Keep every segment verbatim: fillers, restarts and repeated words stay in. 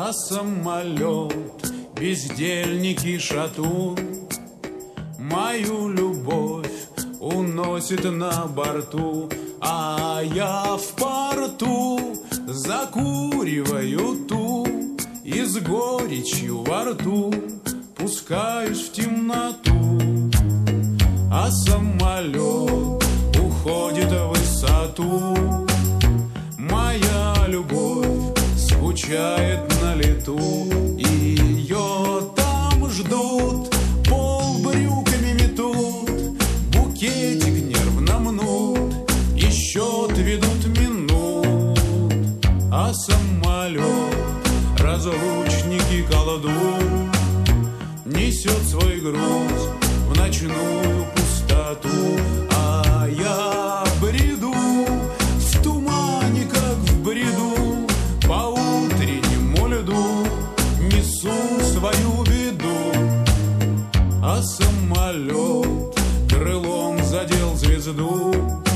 А самолет, бездельник и шатун, мою любовь уносит на борту, а я в порту закуриваю ту и с горечью во рту пускаюсь в темноту. А самолет уходит в высоту, моя любовь скучает на лету, и ее там ждут, пол брюками метут, букетик нервно мнут, и счет ведут минут. А самолет, разлучник и колдун, несет свой груз в ночную пустоту, а я бреду в тумане, как в бреду, по утреннему льду несу свою беду. А самолет крылом задел звезду,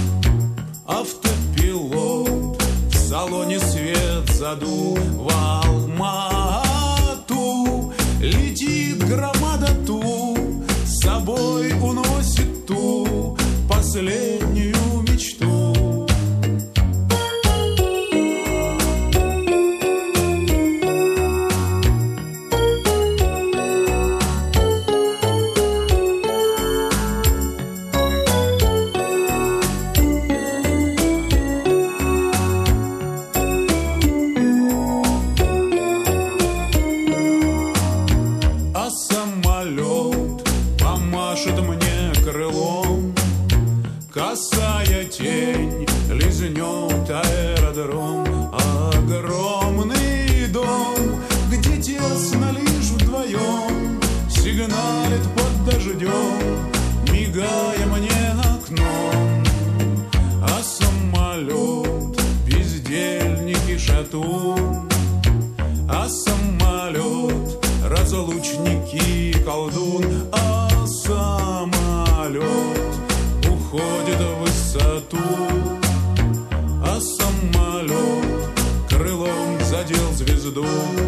автопилот в салоне свет задул. В Алма-Ату летит громада ту, с собой уносит ту последнюю мечту. Косая тень лизнет аэродром, огромный дом, где тесно лишь вдвоем, сигналит под дождем, мигая мне окном. А самолет, бездельник и шатун, а самолет, разлучник и колдун, а самолет уходит в высоту, а самолет крылом задел звезду.